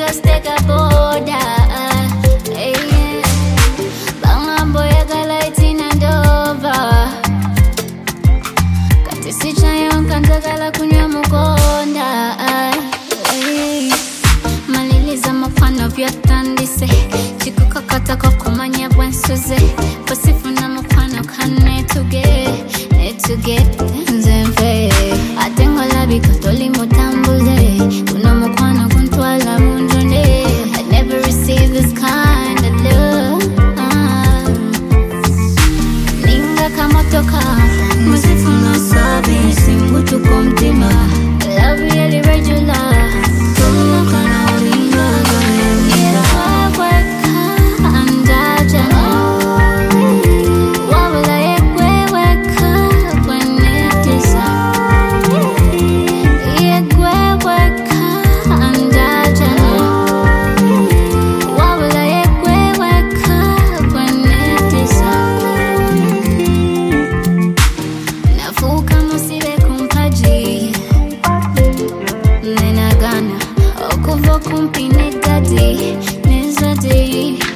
just take a border. Bangambo ya galaiti na Dover. Katisi chayon kantagala kunywa mukonda. Maliliza mapano vyatandise. Chikukakata kukumanya bwensuze. Pasifu na mapano kane tuge nzemfe. Atengo labi katoli mutambuze. Kuna mkwano kuntwala munjone. I never received this kind of love. Ninga kamotoka. Masifu na sabi. Singu tuko mtima. Love really regular. Tumuka na ulinga. Kumpine gadi, nizadi.